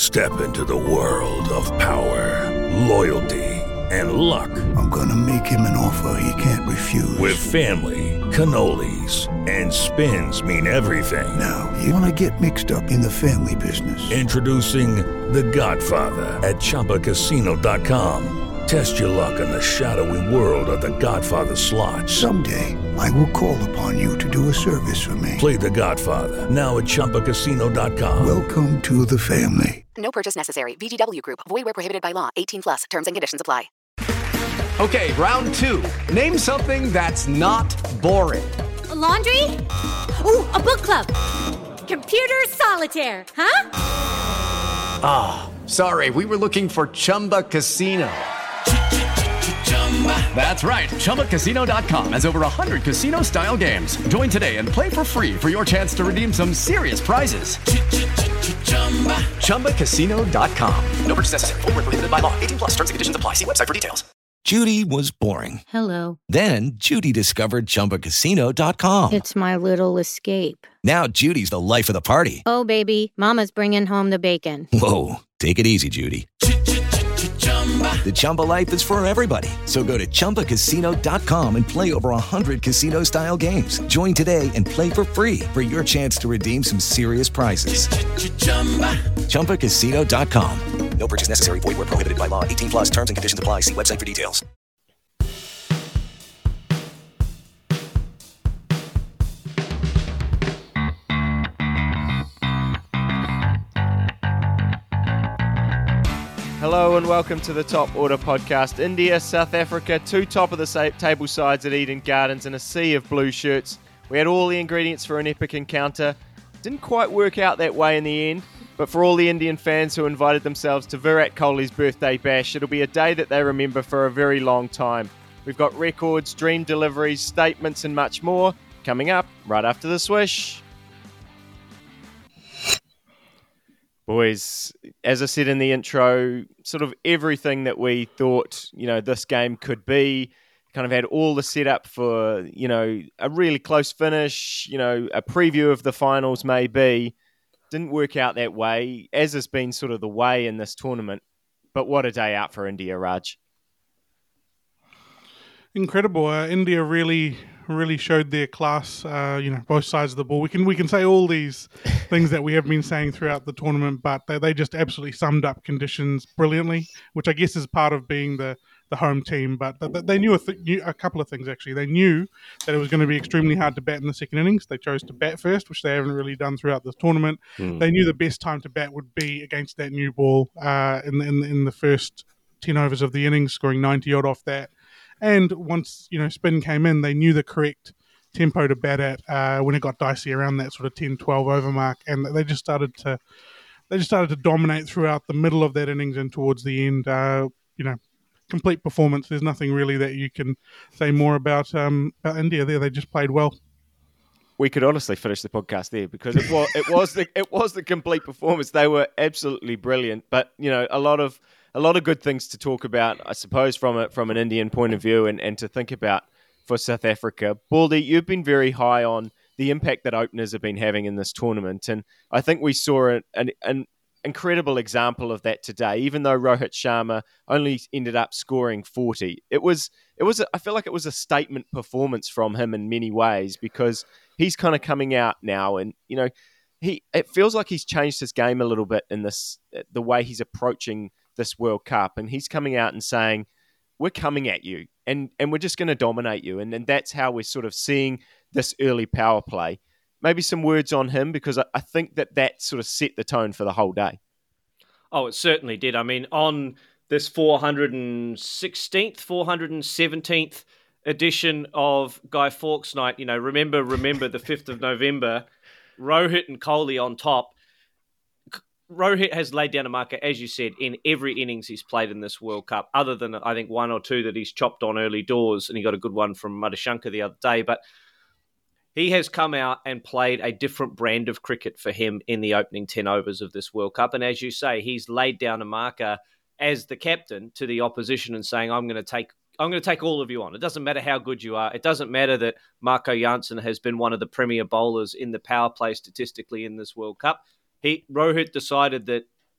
Step into the world of power, loyalty, and luck. I'm gonna make him an offer he can't refuse. With family, cannolis, and spins mean everything. Now, you wanna get mixed up in the family business. Introducing The Godfather at ChumbaCasino.com. Test your luck in the shadowy world of The Godfather slot. Someday, I will call upon you to do a service for me. Play The Godfather now at ChumbaCasino.com. Welcome to the family. No purchase necessary. VGW Group. Void where prohibited by law. 18 plus. Terms and conditions apply. Okay, round two. Name something that's not boring. A laundry? Ooh, a book club. Computer solitaire, huh? Ah, sorry. We were looking for Chumba Casino. That's right. ChumbaCasino.com has over 100 casino-style games. Join today and play for free for your chance to redeem some serious prizes. ChumbaCasino.com. No purchase necessary. Void where prohibited by law. 18 plus. Terms and conditions apply. See website for details. Judy was boring. Hello. Then Judy discovered ChumbaCasino.com. It's my little escape. Now Judy's the life of the party. Oh, baby, mama's bringing home the bacon. Whoa, take it easy, Judy. The Chumba life is for everybody. So go to ChumbaCasino.com and play over 100 casino-style games. Join today and play for free for your chance to redeem some serious prizes. ChumbaCasino.com. No purchase necessary. Void where prohibited by law. 18 plus. Terms and conditions apply. See website for details. Hello and welcome to the Top Order podcast. India, South Africa, two top of the table sides at Eden Gardens and a sea of blue shirts. We had all the ingredients for an epic encounter. Didn't quite work out that way in the end, but for all the Indian fans who invited themselves to Virat Kohli's birthday bash, it'll be a day that they remember for a very long time. We've got records, dream deliveries, statements and much more coming up right after the swish. Boys, as I said in the intro, sort of everything that we thought, this game could be, kind of had all the setup for, a really close finish, a preview of the finals maybe. Didn't work out that way, as has been sort of the way in this tournament. But what a day out for India, Raj. Incredible. India really showed their class, both sides of the ball. We can say all these things that we have been saying throughout the tournament, but they just absolutely summed up conditions brilliantly, which I guess is part of being the home team. But they knew a couple of things, actually. They knew that it was going to be extremely hard to bat in the second innings. They chose to bat first, which they haven't really done throughout this tournament. They knew the best time to bat would be against that new ball in the first 10 overs of the innings, scoring 90-odd off that. And once, spin came in, they knew the correct tempo to bat at when it got dicey around that sort of 10, 12 over mark. And they just started to dominate throughout the middle of that innings and towards the end. Complete performance. There's nothing really that you can say more about India there. They just played well. We could honestly finish the podcast there because it was the complete performance. They were absolutely brilliant. But, a lot of good things to talk about, I suppose, from an Indian point of view and to think about for South Africa. Baldy, you've been very high on the impact that openers have been having in this tournament, and I think we saw an incredible example of that today. Even though Rohit Sharma only ended up scoring 40, I feel like it was a statement performance from him in many ways because he's kind of coming out now, and it feels like he's changed his game a little bit in the way he's approaching this World Cup, and he's coming out and saying, we're coming at you and we're just going to dominate you. And that's how we're sort of seeing this early power play. Maybe some words on him, because I think that sort of set the tone for the whole day. Oh, it certainly did. I mean, on this 416th, 417th edition of Guy Fawkes Night, remember the 5th of November, Rohit and Kohli on top. Rohit has laid down a marker, as you said, in every innings he's played in this World Cup, other than, I think, one or two that he's chopped on early doors, and he got a good one from Madhushanka the other day. But he has come out and played a different brand of cricket for him in the opening 10 overs of this World Cup. And as you say, he's laid down a marker as the captain to the opposition and saying, I'm going to take all of you on. It doesn't matter how good you are. It doesn't matter that Marco Jansen has been one of the premier bowlers in the power play statistically in this World Cup. Rohit decided that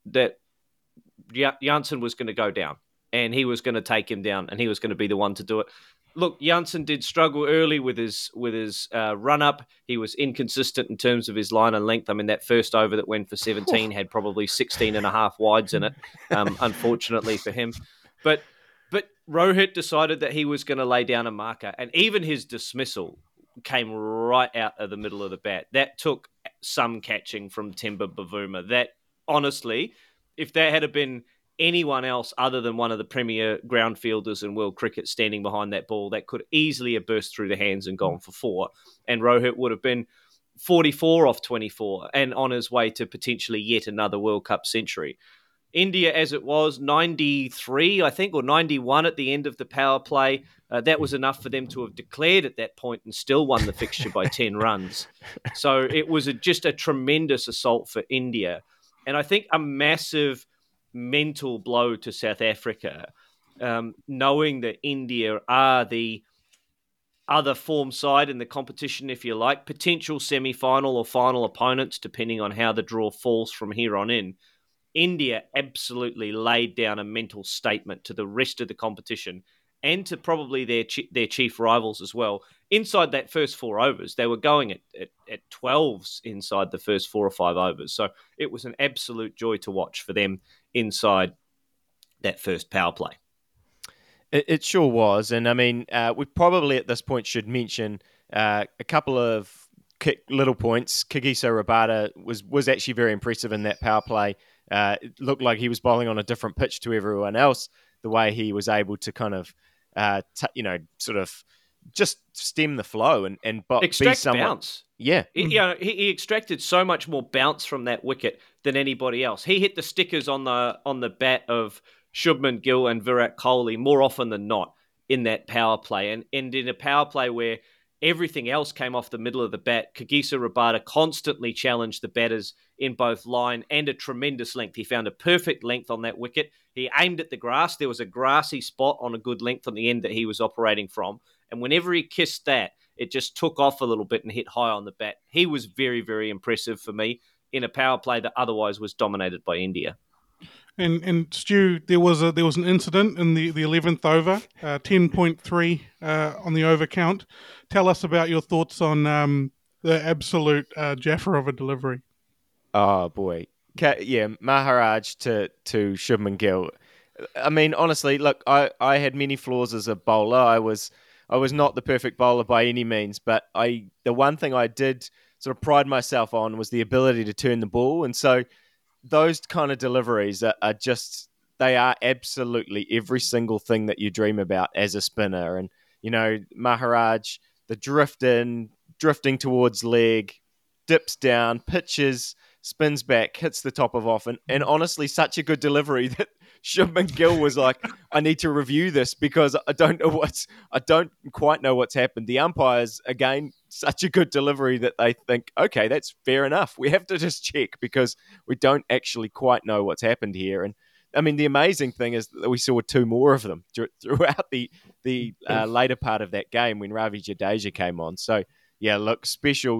that Janssen was going to go down, and he was going to take him down, and he was going to be the one to do it. Look, Janssen did struggle early with his run up. He was inconsistent in terms of his line and length. I mean, that first over that went for 17 had probably 16 and a half wides in it, unfortunately for him. But Rohit decided that he was going to lay down a marker, and even his dismissal came right out of the middle of the bat. That took some catching from Temba Bavuma. That, honestly, if that had been anyone else other than one of the premier ground fielders in world cricket standing behind that ball, that could easily have burst through the hands and gone for 4. And Rohit would have been 44 off 24 and on his way to potentially yet another World Cup century. India, as it was, 93, I think, or 91 at the end of the power play. That was enough for them to have declared at that point and still won the fixture by 10 runs. So it was just a tremendous assault for India. And I think a massive mental blow to South Africa, knowing that India are the other form side in the competition, if you like, potential semi-final or final opponents, depending on how the draw falls from here on in. India absolutely laid down a mental statement to the rest of the competition and to probably their chief rivals as well. Inside that first 4 overs, they were going at 12s inside the first 4 or 5 overs. So it was an absolute joy to watch for them inside that first power play. It sure was. And I mean, we probably at this point should mention a couple of little points. Kagiso Rabada was actually very impressive in that power play. It looked like he was bowling on a different pitch to everyone else. The way he was able to kind of, sort of just stem the flow and extract bounce. Yeah. He extracted so much more bounce from that wicket than anybody else. He hit the stickers on the bat of Shubman Gill and Virat Kohli more often than not in that power play. And in a power play where everything else came off the middle of the bat, Kagiso Rabada constantly challenged the batters in both line and a tremendous length. He found a perfect length on that wicket. He aimed at the grass. There was a grassy spot on a good length on the end that he was operating from. And whenever he kissed that, it just took off a little bit and hit high on the bat. He was very, very impressive for me in a power play that otherwise was dominated by India. And Stu, there was an incident in the 11th over, 10.3 on the over count. Tell us about your thoughts on the absolute Jaffer of a delivery. Oh boy, yeah, Maharaj to Shubman Gill. I mean, honestly, look, I had many flaws as a bowler. I was not the perfect bowler by any means, but the one thing I did sort of pride myself on was the ability to turn the ball, and so those kind of deliveries are just, they are absolutely every single thing that you dream about as a spinner. And, you know, Maharaj, the drifting towards leg, dips down, pitches, spins back, hits the top of off. And honestly, such a good delivery that Shubman Gill was like, I need to review this because I don't quite know what's happened. The umpires, again, such a good delivery that they think, okay, that's fair enough. We have to just check because we don't actually quite know what's happened here. And I mean, the amazing thing is that we saw 2 more of them throughout the later part of that game when Ravi Jadeja came on. So yeah, look, special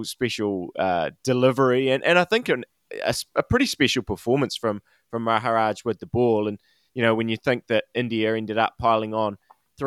delivery and I think a pretty special performance from Maharaj with the ball. And you know, when you think that India ended up piling on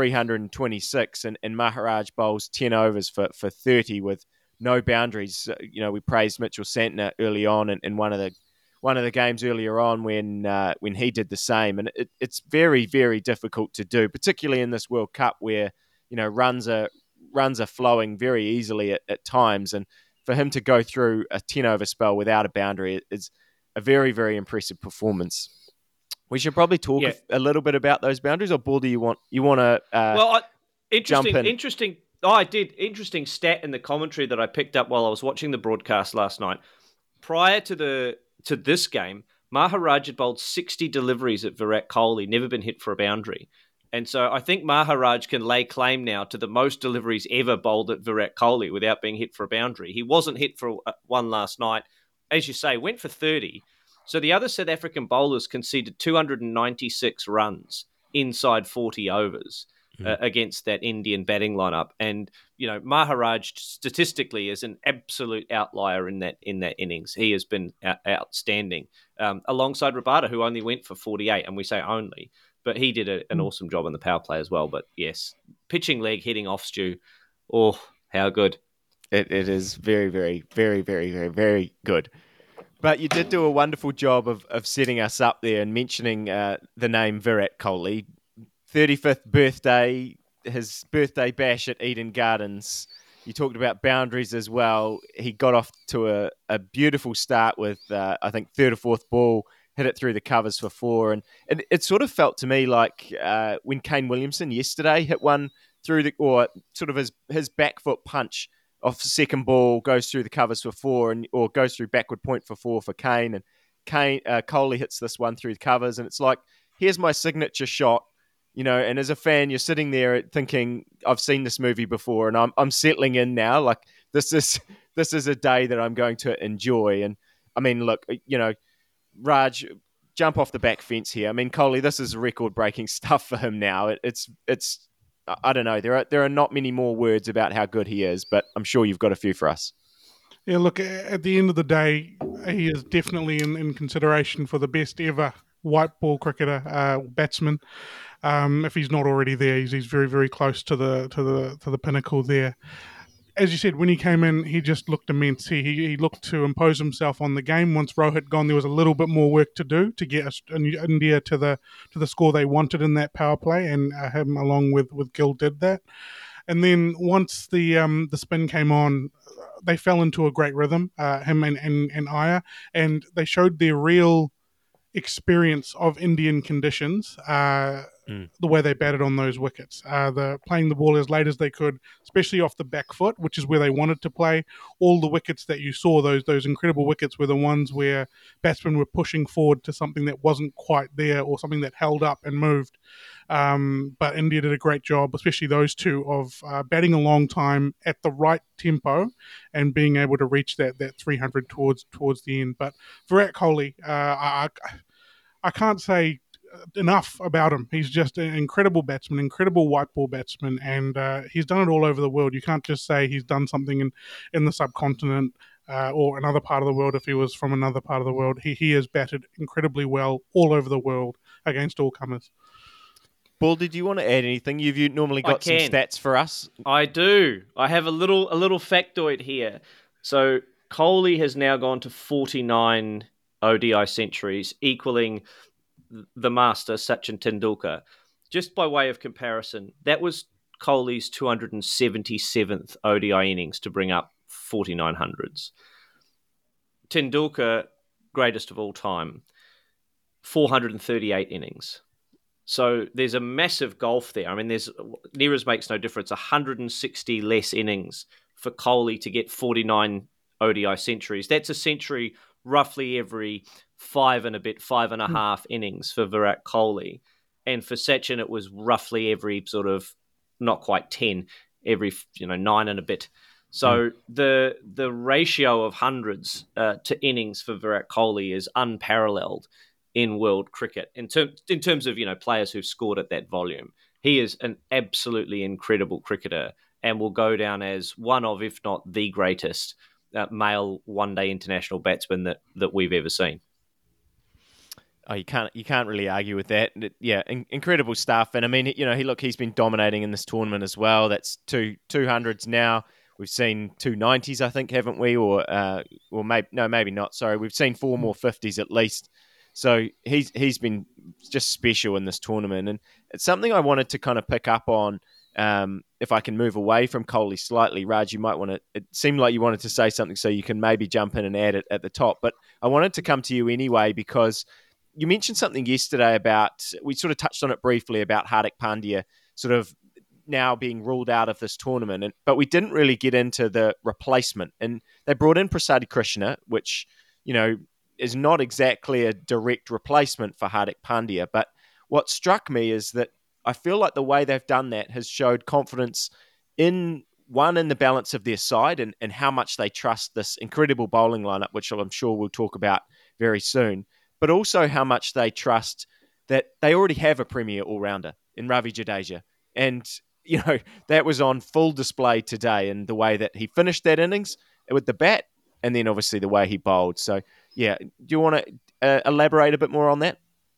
326 and Maharaj bowls 10 overs for 30 with no boundaries. You know, we praised Mitchell Santner early on in one of the games earlier on when he did the same. And it's very, very difficult to do, particularly in this World Cup where, you know, runs are flowing very easily at times. And for him to go through a 10 over spell without a boundary is a very, very impressive performance. We should probably talk a little bit about those boundaries, or Bull, do you want to jump in? Interesting. Oh, I did. Interesting stat in the commentary that I picked up while I was watching the broadcast last night. Prior to this game, Maharaj had bowled 60 deliveries at Virat Kohli, never been hit for a boundary. And so I think Maharaj can lay claim now to the most deliveries ever bowled at Virat Kohli without being hit for a boundary. He wasn't hit for one last night. As you say, went for 30. So the other South African bowlers conceded 296 runs inside 40 overs. against that Indian batting lineup. And, Maharaj statistically is an absolute outlier in that innings. He has been outstanding, alongside Rabada, who only went for 48, and we say only, but he did an awesome job in the power play as well. But yes, pitching leg hitting off, Stu. Oh, how good. It is very, very, very, very, very, very good. But you did do a wonderful job of setting us up there and mentioning the name Virat Kohli. 35th birthday, his birthday bash at Eden Gardens. You talked about boundaries as well. He got off to a beautiful start with, I think, third or fourth ball, hit it through the covers for 4. And it sort of felt to me like when Kane Williamson yesterday hit one through or sort of his back foot punch off second ball goes through the covers for 4, or goes through backward point for 4 for Kane. And Kohli hits this one through the covers. And it's like, here's my signature shot. And as a fan, you're sitting there thinking, I've seen this movie before, and I'm settling in now. Like this is a day that I'm going to enjoy. And I mean, look, Raj, jump off the back fence here. I mean, Kohli, this is record-breaking stuff for him now. It's I don't know. There are not many more words about how good he is, but I'm sure you've got a few for us. Yeah, look, at the end of the day, he is definitely in consideration for the best ever white ball cricketer, batsman. If he's not already there, he's very, very close to the pinnacle there. As you said, when he came in, he just looked immense. He looked to impose himself on the game. Once Rohit gone, there was a little bit more work to do to get India to the score they wanted in that power play, and him along with Gill did that. And then once the spin came on, they fell into a great rhythm, him and Iyer, and they showed their real experience of Indian conditions, the way they batted on those wickets. Playing the ball as late as they could, especially off the back foot, which is where they wanted to play. All the wickets that you saw, those incredible wickets, were the ones where batsmen were pushing forward to something that wasn't quite there, or something that held up and moved. But India did a great job, especially those two, of batting a long time at the right tempo and being able to reach that 300 towards the end. But Virat Kohli, I can't say enough about him. He's just an incredible batsman, incredible white ball batsman, and he's done it all over the world. You can't just say he's done something in the subcontinent or another part of the world if he was from another part of the world. He has batted incredibly well all over the world against all comers. Paul, did you want to add anything? You've normally got some stats for us. I do. I have a little factoid here. So Kohli has now gone to 49 ODI centuries, equaling the master Sachin Tendulkar. Just by way of comparison, that was Kohli's 277th ODI innings to bring up 4900s. Tendulkar, greatest of all time, 438 innings. So there's a massive gulf there. I mean, Neeraj makes no difference. 160 less innings for Kohli to get 49 ODI centuries. That's a century roughly every 5 and a half innings for Virat Kohli. And for Sachin, it was roughly every sort of, not quite 10, every 9 and a bit. So the ratio of hundreds to innings for Virat Kohli is unparalleled in world cricket in terms of players who've scored at that volume. He is an absolutely incredible cricketer and will go down as one of, if not the greatest male one-day international batsman that we've ever seen. Oh, you can't really argue with that. Yeah, incredible stuff. And I mean, he's been dominating in this tournament as well. That's 200s now. We've seen 290s, I think, haven't we? Or maybe not. Sorry, we've seen 4 more 50s at least. So he's been just special in this tournament, and it's something I wanted to kind of pick up on. If I can move away from Kohli slightly, Raj, you might want to. It seemed like you wanted to say something, so you can maybe jump in and add it at the top. But I wanted to come to you anyway because you mentioned something yesterday about, we sort of touched on it briefly, about Hardik Pandya sort of now being ruled out of this tournament, but we didn't really get into the replacement. And they brought in Prasad Krishna, which is not exactly a direct replacement for Hardik Pandya. But what struck me is that I feel like the way they've done that has showed confidence in the balance of their side and how much they trust this incredible bowling lineup, which I'm sure we'll talk about very soon, but also how much they trust that they already have a premier all-rounder in Ravi Jadeja. And, that was on full display today in the way that he finished that innings with the bat and then obviously the way he bowled. So, yeah, do you want to elaborate a bit more on that?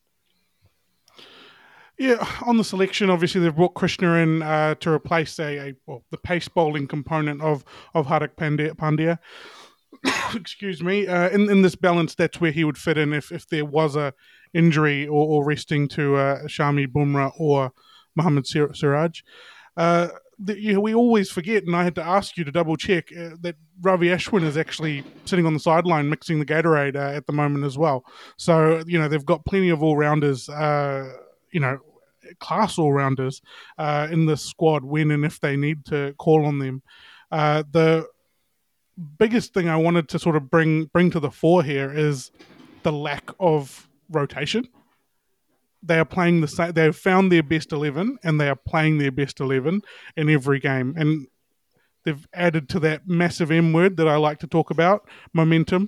Yeah, on the selection, obviously they've brought Krishna in to replace the pace bowling component of Hardik Pandya. Excuse me. In this balance, that's where he would fit in if there was a injury or resting to Shami Bumrah or Mohammad Siraj. We always forget, and I had to ask you to double check that Ravi Ashwin is actually sitting on the sideline mixing the Gatorade at the moment as well. So they've got plenty of all rounders. Class all-rounders in the squad when and if they need to call on them. The biggest thing I wanted to sort of bring to the fore here is the lack of rotation. They are playing the same. They have found their best 11, and they are playing their best 11 in every game. And they've added to that massive M word that I like to talk about, momentum.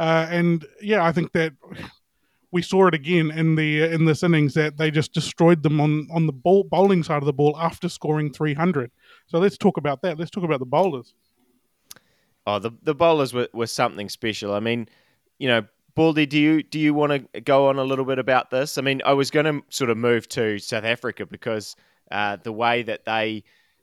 I think that we saw it again in this innings that they just destroyed them on the bowling side of the ball after scoring 300. So let's talk about that. Let's talk about the bowlers. Oh, the bowlers were something special. I mean, Baldy, do you want to go on a little bit about this? I mean, I was going to sort of move to South Africa because the way that the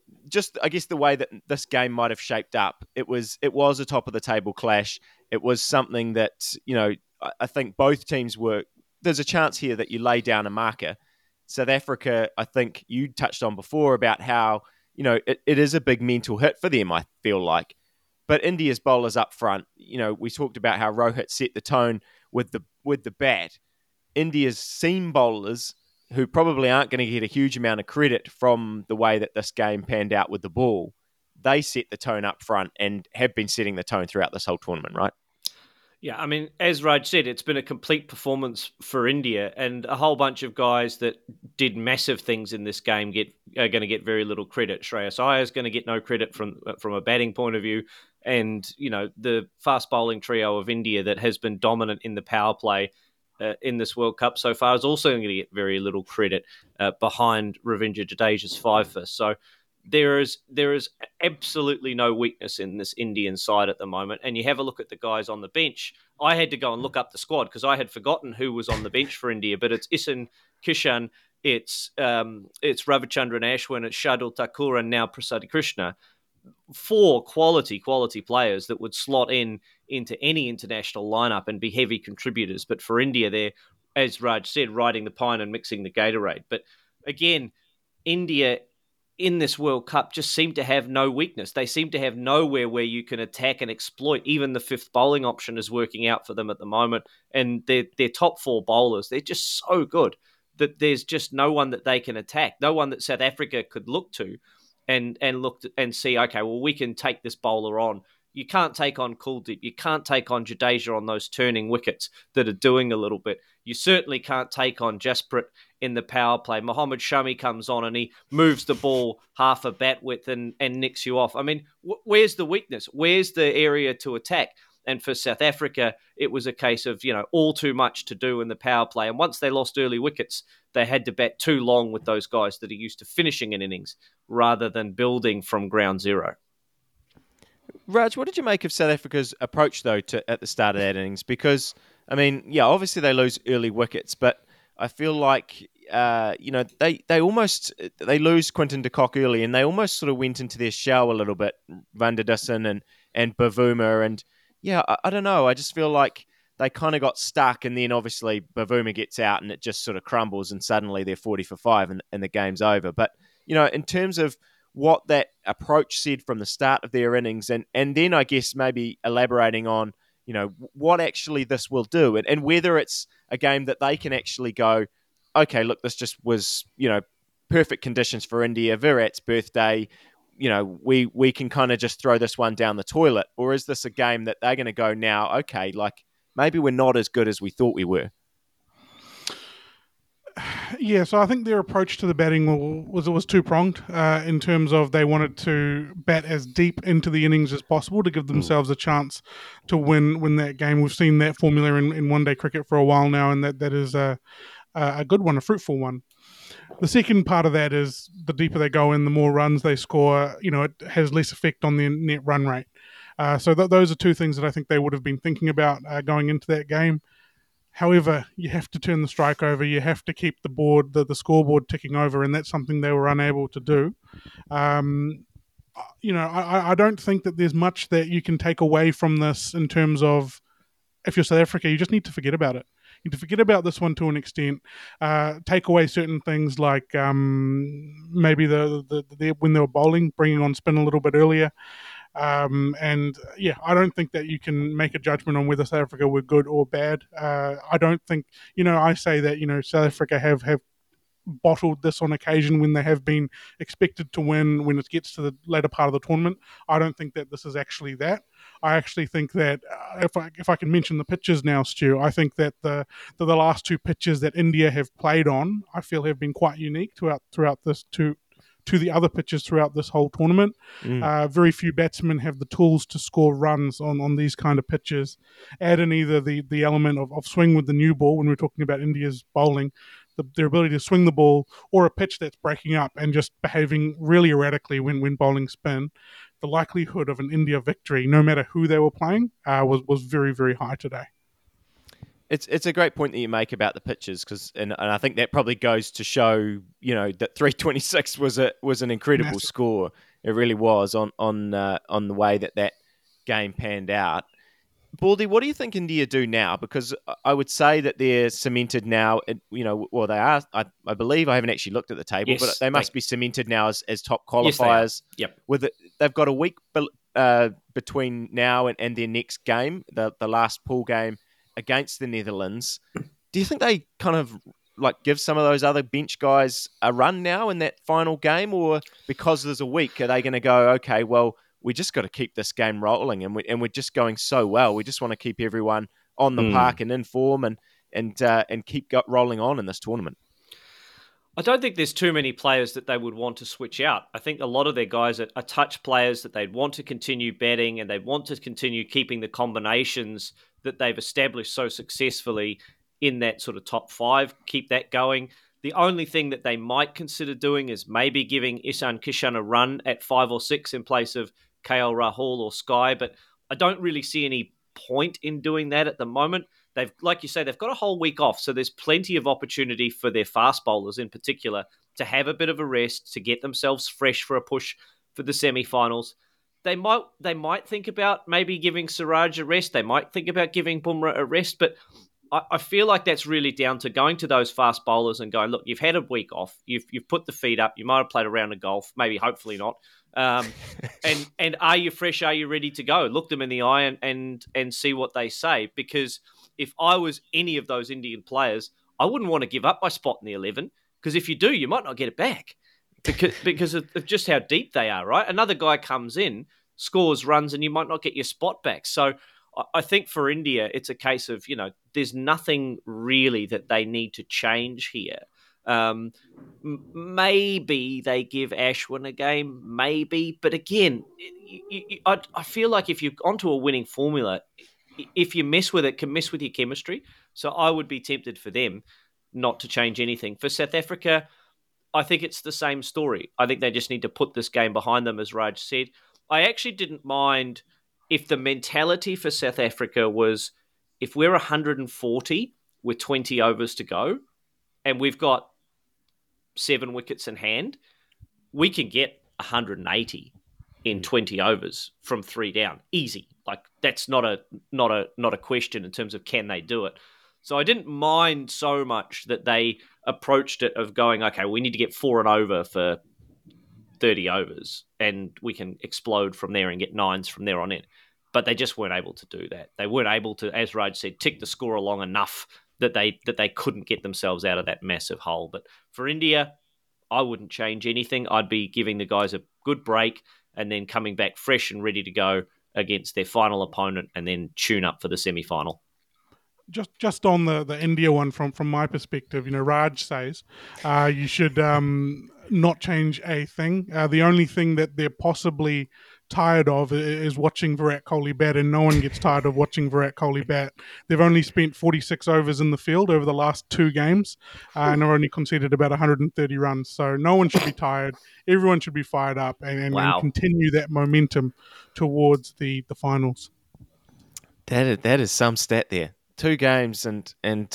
way that this game might have shaped up, it was a top of the table clash. It was something that, I think both teams there's a chance here that you lay down a marker. South Africa, I think you touched on before about how, it is a big mental hit for them, I feel like. But India's bowlers up front, we talked about how Rohit set the tone with the bat. India's seam bowlers, who probably aren't going to get a huge amount of credit from the way that this game panned out with the ball, they set the tone up front and have been setting the tone throughout this whole tournament, right? Yeah, I mean, as Raj said, it's been a complete performance for India, and a whole bunch of guys that did massive things in this game are going to get very little credit. Shreyas Iyer is going to get no credit from a batting point of view, and the fast bowling trio of India that has been dominant in the power play in this World Cup so far is also going to get very little credit behind Ravindra Jadeja's 5 for. So there is absolutely no weakness in this Indian side at the moment. And you have a look at the guys on the bench. I had to go and look up the squad because I had forgotten who was on the bench for India. But it's Isan Kishan, it's Ravichandran Ashwin, it's Shardul Thakur, and now Prasad Krishna. 4 quality players that would slot into any international lineup and be heavy contributors. But for India, they're, as Raj said, riding the pine and mixing the Gatorade. But again, India in this World Cup just seem to have no weakness. They seem to have nowhere where you can attack and exploit. Even the 5th bowling option is working out for them at the moment. And their top 4 bowlers, they're just so good that there's just no one that they can attack. No one that South Africa could look to and look and see, okay, well, we can take this bowler on. You can't take on Kuldeep. You can't take on Jadeja on those turning wickets that are doing a little bit. You certainly can't take on Jasprit in the power play. Mohammad Shami comes on and he moves the ball half a bat width and nicks you off. I mean, where's the weakness? Where's the area to attack? And for South Africa, it was a case of, all too much to do in the power play. And once they lost early wickets, they had to bat too long with those guys that are used to finishing an innings rather than building from ground zero. Raj, what did you make of South Africa's approach, though, at the start of that innings? Because, I mean, yeah, obviously they lose early wickets, but I feel like, they lose Quinton de Kock early, and they almost sort of went into their shell a little bit, Van der Dussen and Bavuma, and yeah, I don't know. I just feel like they kind of got stuck, and then obviously Bavuma gets out, and it just sort of crumbles, and suddenly they're 40 for 5, and the game's over. But, in terms of what that approach said from the start of their innings, and then I guess maybe elaborating on, what actually this will do, and whether it's a game that they can actually go, okay, look, this just was, perfect conditions for India, Virat's birthday, we can kind of just throw this one down the toilet, or is this a game that they're going to go now, okay, like maybe we're not as good as we thought we were? Yeah, so I think their approach to the batting was two-pronged in terms of they wanted to bat as deep into the innings as possible to give themselves a chance to win that game. We've seen that formula in one-day cricket for a while now, and that is a good one, a fruitful one. The second part of that is the deeper they go in, the more runs they score. It has less effect on their net run rate. So those are two things that I think they would have been thinking about going into that game. However, you have to turn the strike over. You have to keep the board, the scoreboard ticking over, and that's something they were unable to do. I don't think that there's much that you can take away from this in terms of, if you're South Africa, you just need to forget about it. You need to forget about this one to an extent. Take away certain things like maybe when they were bowling, bringing on spin a little bit earlier. I don't think that you can make a judgment on whether South Africa were good or bad. I don't think, I say that, South Africa have bottled this on occasion when they have been expected to win when it gets to the later part of the tournament. I don't think that this is actually that. I actually think that if I can mention the pitches now, Stu, I think that the last two pitches that India have played on, I feel have been quite unique throughout this to the other pitches throughout this whole tournament. Very few batsmen have the tools to score runs on these kind of pitches. Add in either the element of swing with the new ball when we're talking about India's bowling, their ability to swing the ball, or a pitch that's breaking up and just behaving really erratically when bowling spin. The likelihood of an India victory, no matter who they were playing, was very, very high today. It's a great point that you make about the pitches, and I think that probably goes to show that 326 was an incredible Massive score. It really was on the way that game panned out. Baldy, what do you think India do now? Because I would say that they're cemented now. They are. I believe, I haven't actually looked at the table, but they must be cemented now as top qualifiers. Yes, they are. Yep. They've got a week between now and their next game, the last pool game against the Netherlands. Do you think they kind of give some of those other bench guys a run now in that final game, or because there's a week, are they going to go, okay, well, we just got to keep this game rolling, and we're just going so well. We just want to keep everyone on the park and in form, and keep rolling on in this tournament. I don't think there's too many players that they would want to switch out. I think a lot of their guys are touch players that they'd want to continue batting, and they'd want to continue keeping the combinations that they've established so successfully in that sort of top five, keep that going. The only thing that they might consider doing is maybe giving Ishan Kishan a run at 5 or 6 in place of KL Rahul or Sky, but I don't really see any point in doing that at the moment. They've, like you say, they've got a whole week off, so there's plenty of opportunity for their fast bowlers in particular to have a bit of a rest, to get themselves fresh for a push for the semi-finals. They might think about maybe giving Siraj a rest. They might think about giving Bumrah a rest, but I feel like that's really down to going to those fast bowlers and going, look, you've had a week off. You've put the feet up. You might have played a round of golf, maybe, hopefully not. And are you fresh? Are you ready to go? Look them in the eye and see what they say. Because if I was any of those Indian players, I wouldn't want to give up my spot in the 11. Because if you do, you might not get it back because of just how deep they are, right? Another guy comes in, scores runs, and you might not get your spot back. So I think for India, it's a case of, there's nothing really that they need to change here. Maybe they give Ashwin a game, maybe. But again, I feel like if you're onto a winning formula, if you mess with it, can mess with your chemistry. So I would be tempted for them not to change anything. For South Africa, I think it's the same story. I think they just need to put this game behind them, as Raj said. I actually didn't mind if the mentality for South Africa was, if we're 140 with 20 overs to go and we've got 7 wickets in hand, we can get 180 in 20 overs from 3 down. Easy. Like, that's not a question in terms of can they do it. So I didn't mind so much that they approached it of going, okay, we need to get 4 and over for 30 overs and we can explode from there and get 9s from there on in. But they just weren't able to do that. They weren't able to, as Raj said, tick the score along enough that they couldn't get themselves out of that massive hole. But for India, I wouldn't change anything. I'd be giving the guys a good break and then coming back fresh and ready to go against their final opponent and then tune up for the semi-final. Just on the India one from my perspective, Raj says you should not change a thing. The only thing that they're possibly tired of is watching Virat Kohli bat, and no one gets tired of watching Virat Kohli bat. They've only spent 46 overs in the field over the last 2 games, and they've only conceded about 130 runs. So no one should be tired. Everyone should be fired up and continue that momentum towards the finals. That is some stat there. 2 games and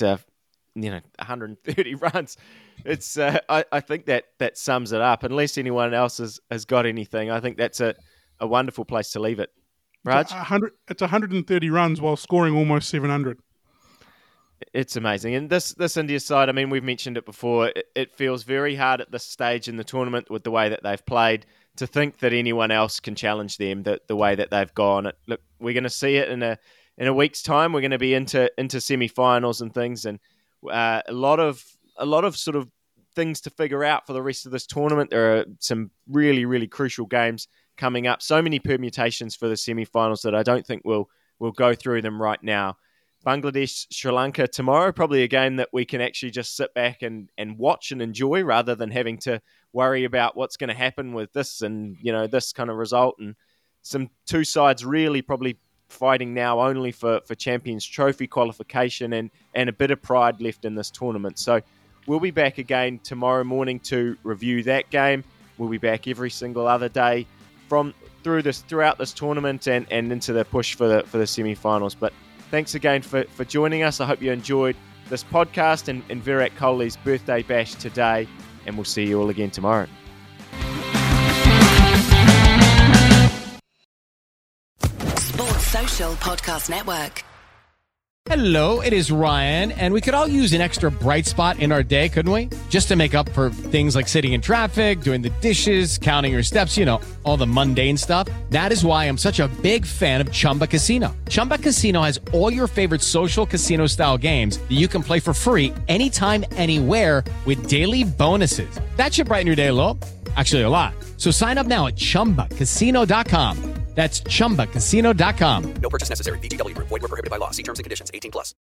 130 runs. It's I think that sums it up. Unless anyone else has got anything, I think that's a wonderful place to leave it. Raj? It's 130 runs while scoring almost 700. It's amazing. And this India side, I mean, we've mentioned it before, it feels very hard at this stage in the tournament with the way that they've played to think that anyone else can challenge them the way that they've gone. Look, we're going to see it in a week's time. We're going to be into semi-finals and things, and a lot of sort of things to figure out for the rest of this tournament. There are some really, really crucial games coming up. So many permutations for the semi-finals that I don't think we'll go through them right now. Bangladesh, Sri Lanka tomorrow, probably a game that we can actually just sit back and watch and enjoy rather than having to worry about what's going to happen with this and, this kind of result. And some 2 sides really probably fighting now only for Champions Trophy qualification and a bit of pride left in this tournament. So we'll be back again tomorrow morning to review that game. We'll be back every single other day throughout this tournament and into the push for the semi-finals. But thanks again for joining us. I hope you enjoyed this podcast and Virat Kohli's birthday bash today, and we'll see you all again tomorrow. Sports Social Podcast Network. Hello, it is Ryan, and we could all use an extra bright spot in our day, couldn't we? Just to make up for things like sitting in traffic, doing the dishes, counting your steps, all the mundane stuff. That is why I'm such a big fan of Chumba Casino. Chumba Casino has all your favorite social casino-style games that you can play for free anytime, anywhere with daily bonuses. That should brighten your day a little. Actually, a lot. So sign up now at ChumbaCasino.com. That's ChumbaCasino.com. No purchase necessary. VGW Group. Void where prohibited by law. See terms and conditions. 18+.